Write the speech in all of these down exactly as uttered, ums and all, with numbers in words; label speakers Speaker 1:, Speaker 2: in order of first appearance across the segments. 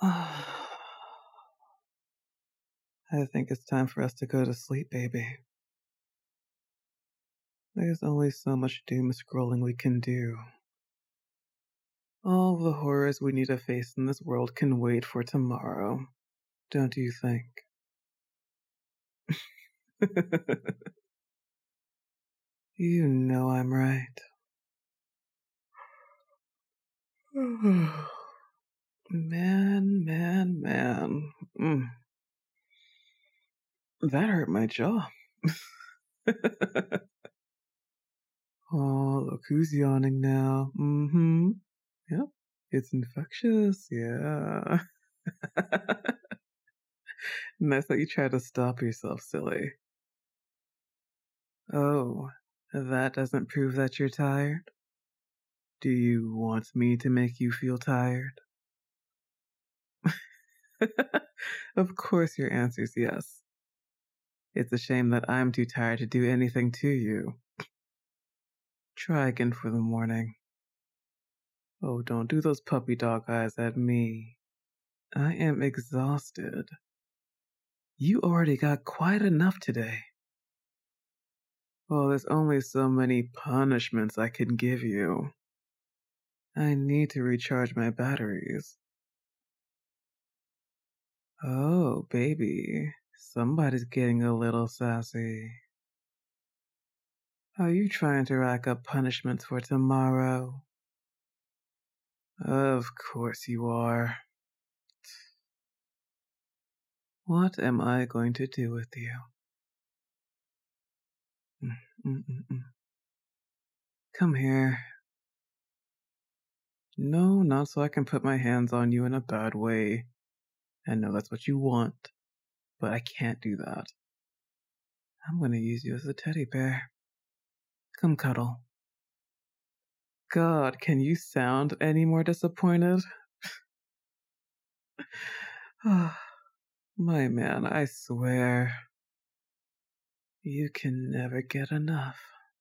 Speaker 1: I think it's time for us to go to sleep, baby. There's only so much doom scrolling we can do. All the horrors we need to face in this world can wait for tomorrow, don't you think? You know I'm right. Man, man, man. Mm. That hurt my jaw. Oh, look who's yawning now. Mm-hmm. Yep. It's infectious, yeah. Nice that you try to stop yourself, silly. Oh, that doesn't prove that you're tired? Do you want me to make you feel tired? Of course your answer's yes. It's a shame that I'm too tired to do anything to you. Try again for the morning. Oh, don't do those puppy dog eyes at me. I am exhausted. You already got quite enough today. Well, there's only so many punishments I can give you. I need to recharge my batteries. Oh, baby. Somebody's getting a little sassy. Are you trying to rack up punishments for tomorrow? Of course you are. What am I going to do with you? Mm-mm-mm. Come here. No, not so I can put my hands on you in a bad way. I know that's what you want, but I can't do that. I'm gonna use you as a teddy bear. Come cuddle. God, can you sound any more disappointed? My man, I swear. You can never get enough.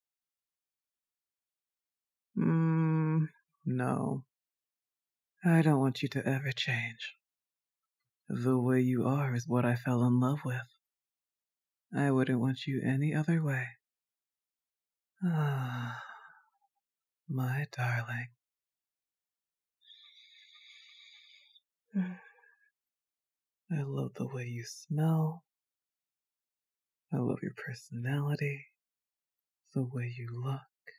Speaker 1: Mmm, no. I don't want you to ever change. The way you are is what I fell in love with. I wouldn't want you any other way. Ah, my darling. I love the way you smell. I love your personality. The way you look.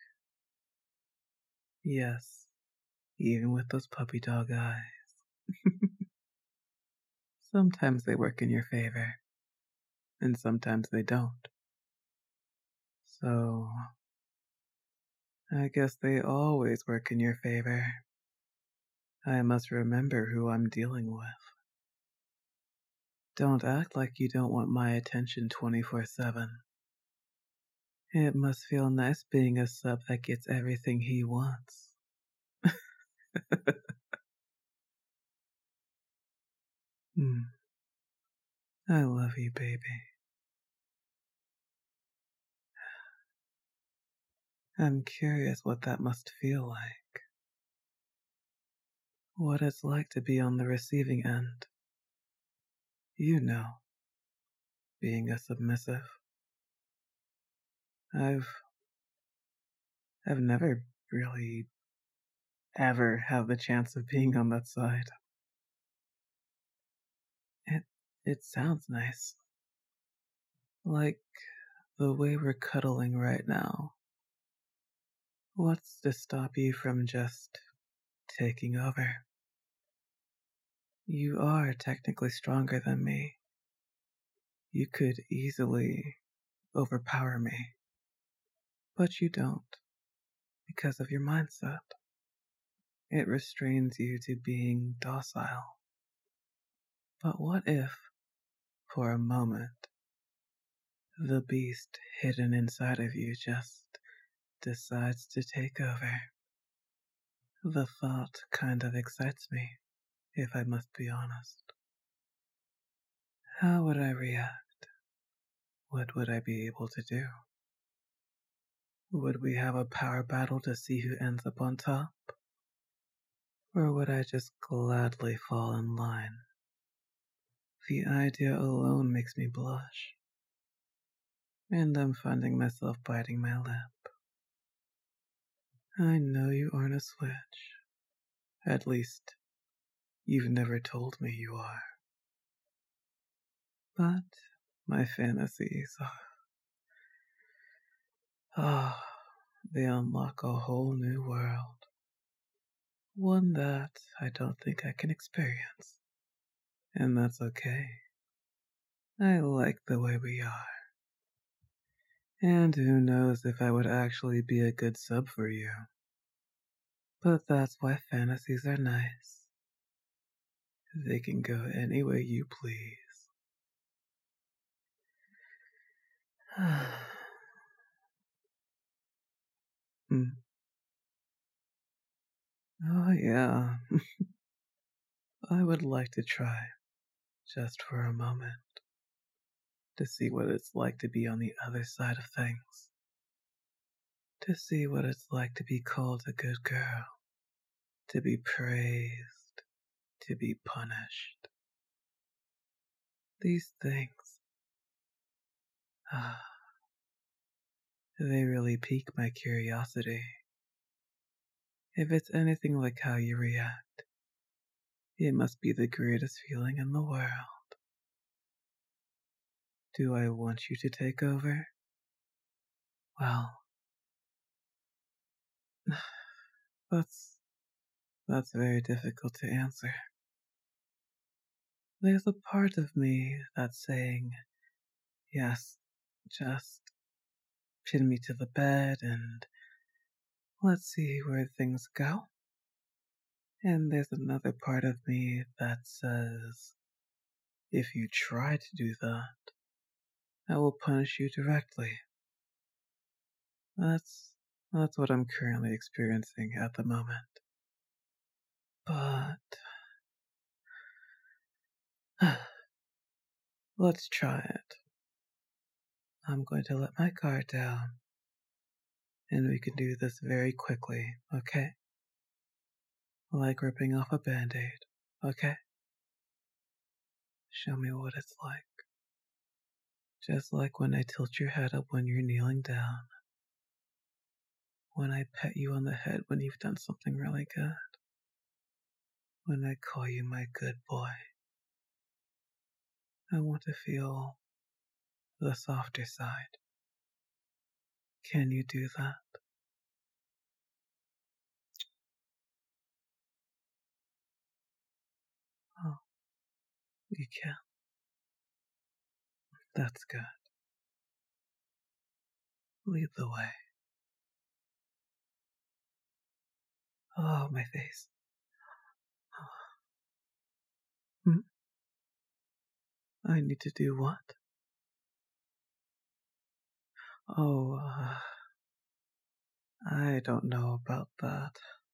Speaker 1: Yes, even with those puppy dog eyes. Sometimes they work in your favor, and sometimes they don't. So, I guess they always work in your favor. I must remember who I'm dealing with. Don't act like you don't want my attention twenty-four seven. It must feel nice being a sub that gets everything he wants. Hmm. I love you, baby. I'm curious what that must feel like. What it's like to be on the receiving end. You know, being a submissive. I've... I've never really ever had the chance of being on that side. It, it sounds nice. Like the way we're cuddling right now. What's to stop you from just taking over? You are technically stronger than me. You could easily overpower me. But you don't, because of your mindset. It restrains you to being docile. But what if, for a moment, the beast hidden inside of you just decides to take over? The thought kind of excites me, if I must be honest. How would I react? What would I be able to do? Would we have a power battle to see who ends up on top? Or would I just gladly fall in line? The idea alone makes me blush, and I'm finding myself biting my lip. I know you aren't a switch. At least, you've never told me you are. But my fantasies, ah, they unlock a whole new world. One that I don't think I can experience. And that's okay. I like the way we are. And who knows if I would actually be a good sub for you. But that's why fantasies are nice. They can go any way you please. Hmm. Oh, yeah. I would like to try, just for a moment, to see what it's like to be on the other side of things. To see what it's like to be called a good girl, to be praised, to be punished. These things, ah, they really pique my curiosity. If it's anything like how you react, it must be the greatest feeling in the world. Do I want you to take over? Well, that's that's very difficult to answer. There's a part of me that's saying, yes, just pin me to the bed and let's see where things go. And there's another part of me that says, if you try to do that, I will punish you directly. That's that's what I'm currently experiencing at the moment. But let's try it. I'm going to let my guard down, and we can do this very quickly, okay? Like ripping off a band-aid, okay? Show me what it's like. Just like when I tilt your head up when you're kneeling down. When I pet you on the head when you've done something really good. When I call you my good boy. I want to feel the softer side. Can you do that? Oh, you can. That's good. Lead the way. Oh, my face. Hmm? I need to do what? Oh, uh, I don't know about that.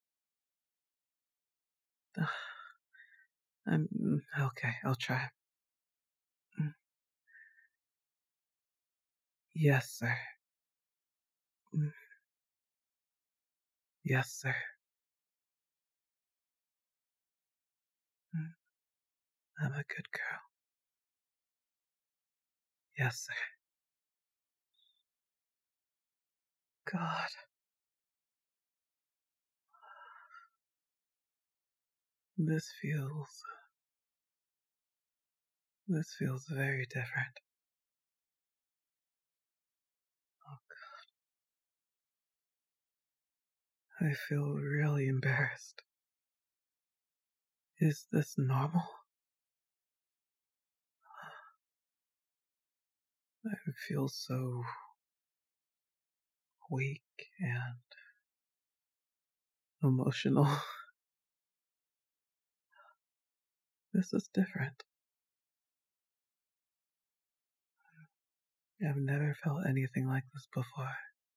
Speaker 1: Uh, I'm okay. I'll try. Mm. Yes, sir. Mm. Yes, sir. Mm. I'm a good girl. Yes, sir. God. This feels. This feels very different. I feel really embarrassed. Is this normal? I feel so weak and emotional. This is different. I've never felt anything like this before.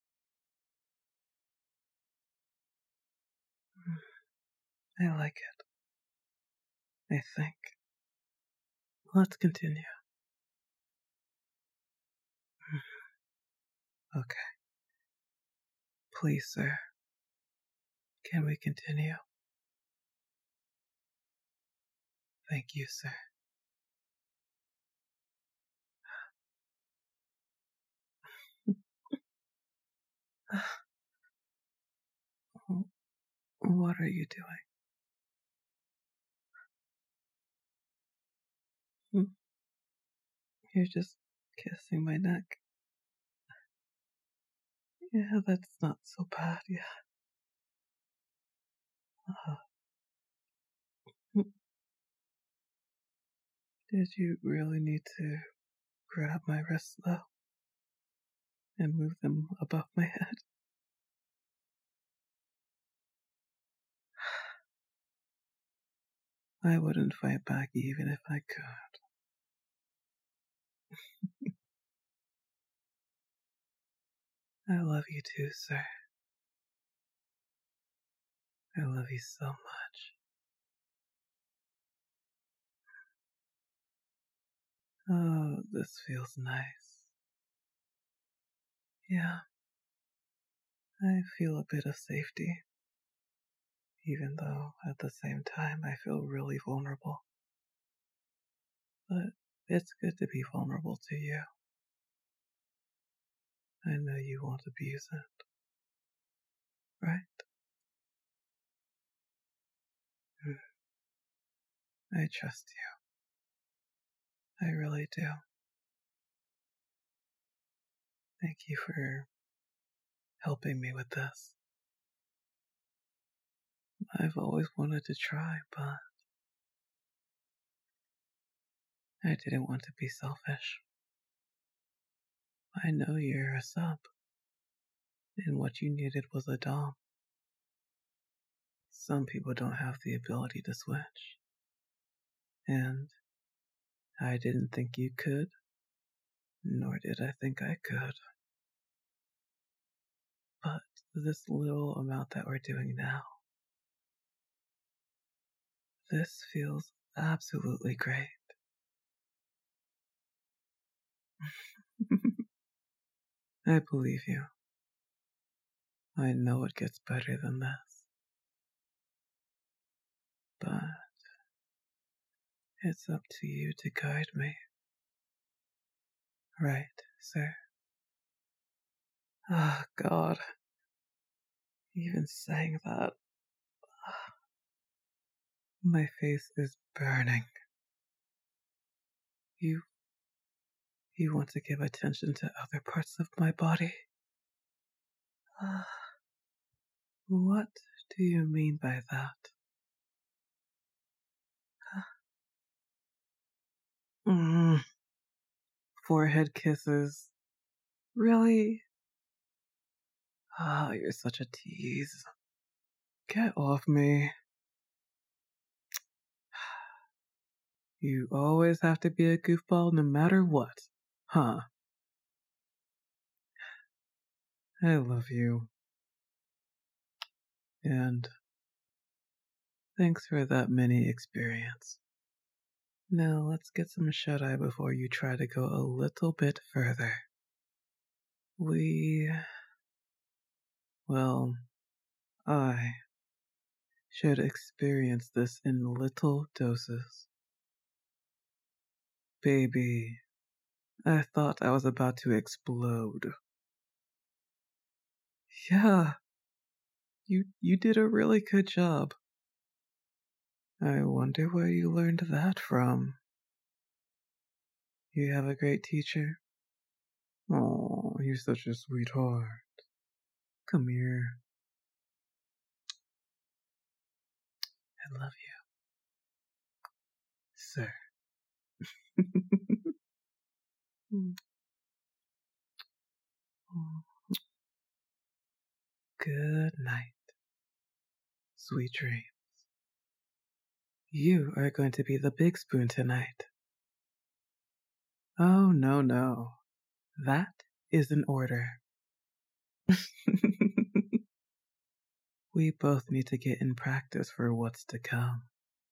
Speaker 1: I like it. I think. Let's continue. Okay. Please, sir. Can we continue? Thank you, sir. What are you doing? You're just kissing my neck. Yeah, that's not so bad, yeah. Uh, did you really need to grab my wrists, though, and move them above my head? I wouldn't fight back even if I could. I love you too, sir. I love you so much. Oh, this feels nice. Yeah, I feel a bit of safety, even though at the same time I feel really vulnerable. But it's good to be vulnerable to you. I know you won't abuse it, right? I trust you. I really do. Thank you for helping me with this. I've always wanted to try, but I didn't want to be selfish. I know you're a sub, and what you needed was a dom. Some people don't have the ability to switch, and I didn't think you could, nor did I think I could. But this little amount that we're doing now, this feels absolutely great. I believe you. I know it gets better than this. But it's up to you to guide me. Right, sir? Ah, oh, God. Even saying that, my face is burning. You... you want to give attention to other parts of my body? Ah, what do you mean by that? Mm, forehead kisses. Really? Ah, oh, you're such a tease. Get off me. You always have to be a goofball no matter what, huh? I love you. And thanks for that mini experience. Now let's get some shut-eye before you try to go a little bit further. We... well, I should experience this in little doses. Baby, I thought I was about to explode. Yeah, you, you did a really good job. I wonder where you learned that from. You have a great teacher? Oh, you're such a sweetheart. Come here. I love you, sir. Good night. Sweet dreams. You are going to be the big spoon tonight. Oh, no, no. That is an order. We both need to get in practice for what's to come.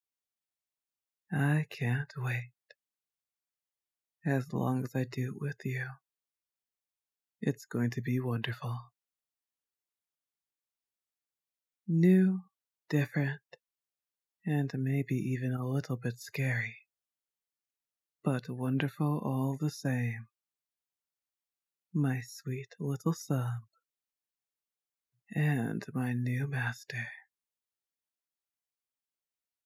Speaker 1: I can't wait. As long as I do it with you, it's going to be wonderful. New, different, and maybe even a little bit scary, but wonderful all the same. My sweet little sub, and my new master.